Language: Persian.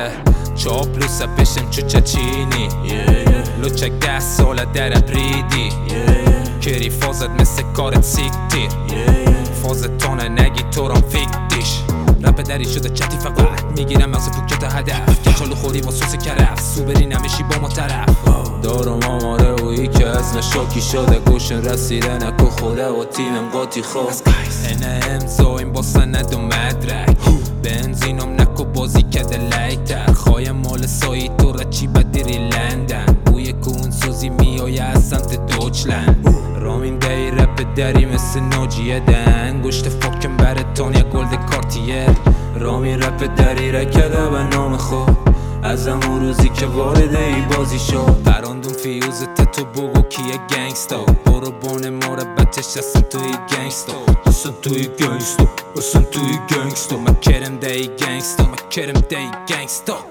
چاپلوس بشم چوچه چینی لوچک 10 ساله در پریدی کری فازت مثل کارت سیکتیر فازت تانه نگی تو رام فیکتیش رپ دری شده چتی فقط میگیرم مغز پوکت هدف کچالو خوری با سوس کرف سو بری نمیشی با ما طرف دارم آماره و یکی از نشاکی شده گوشن رسیده نکو خوده و تیمم قاطی خواه اینه امضاییم با سند و مدرک بنزینم نکو بازی کده لیتر خواهی مال سایی تو را چی بدیری لندن بوی کون سوزی میای از سمت دوچلند رامین دی رپ دری مثل ناجیه دن گوشت فاکن برتان یا گلد کارتیه رامین رپ دری رکده به نام خود از همون روزی که وارد ای بازی شد پراندون فیوزت تو بگو کیه گنگستا برو بان مربتش اصلا توی گنگستا اصلا توی گنگستا اصلا توی گنگستا من کرم دی گنگستا من کرم دی گنگستا